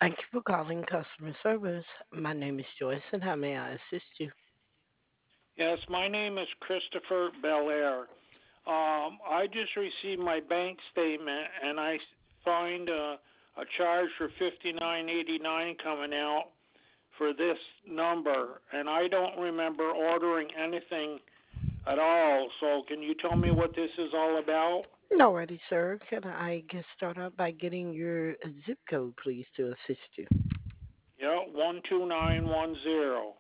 Thank you for calling customer service. My name is Joyce, and how may I assist you? Yes, my name is Christopher Belair. I just received my bank statement and I find a charge for $59.89 coming out for this number, and I don't remember ordering anything at all. So can you tell me what this is all about? Alrighty, sir. Can I get started out by getting your zip code, please, to assist you? Yeah, 12910.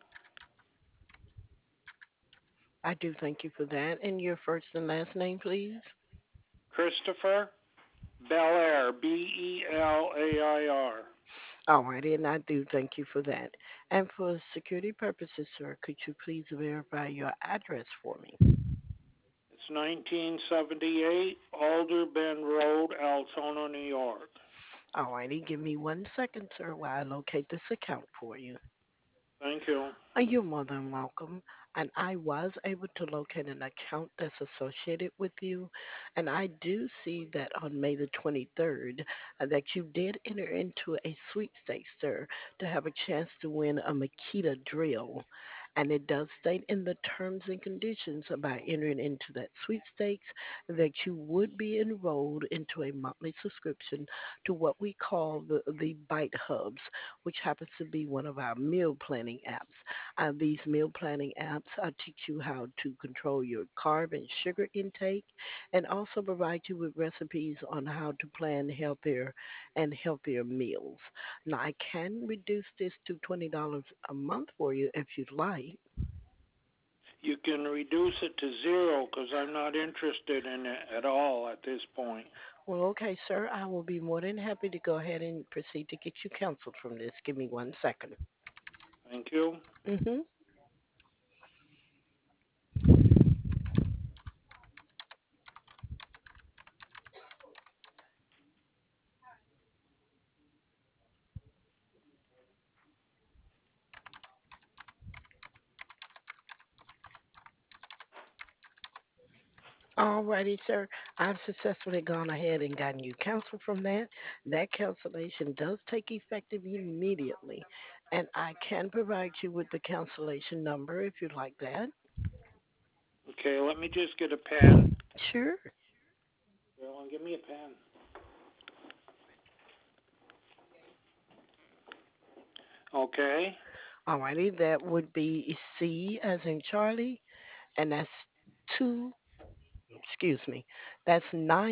I do thank you for that. And your first and last name, please? Christopher Belair, Belair. Alrighty, and I do thank you for that. And for security purposes, sir, could you please verify your address for me? It's 1978 Alder Bend Road, Altona, New York. Alrighty, give me 1 second, sir, while I locate this account for you. Thank you. You're more than welcome. And I was able to locate an account that's associated with you. And I do see that on May the 23rd that you did enter into a sweepstakes, sir, to have a chance to win a Makita drill. And it does state in the terms and conditions about entering into that sweepstakes that you would be enrolled into a monthly subscription to what we call the Bite Hubs, which happens to be one of our meal planning apps. These meal planning apps teach you how to control your carb and sugar intake and also provide you with recipes on how to plan healthier meals. Now, I can reduce this to $20 a month for you if you'd like. You can reduce it to zero because I'm not interested in it at all at this point. Well, okay, sir, I will be more than happy to go ahead and proceed to get you counseled from this. Give me 1 second. Thank you. Mm-hmm. Alrighty, sir. I've successfully gone ahead and gotten you counseled from that. That cancellation does take effective immediately, and I can provide you with the cancellation number if you'd like that. Okay, let me just get a pen. Sure. Carolyn, give me a pen. Okay. Alrighty, that would be C as in Charlie, and that's two. Excuse me. That's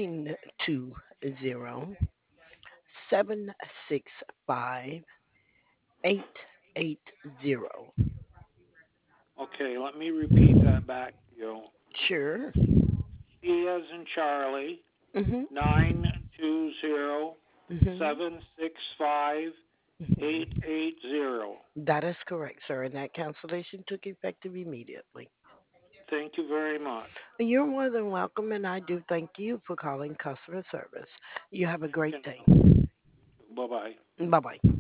920-765-880. Okay, let me repeat that back to you. Sure. C as in Charlie, Mhm. 920 Mhm. 765 Mhm. 880. That is correct, sir, and that cancellation took effective immediately. Thank you very much. You're more than welcome, and I do thank you for calling customer service. You have a You great can day. bye bye. Bye bye.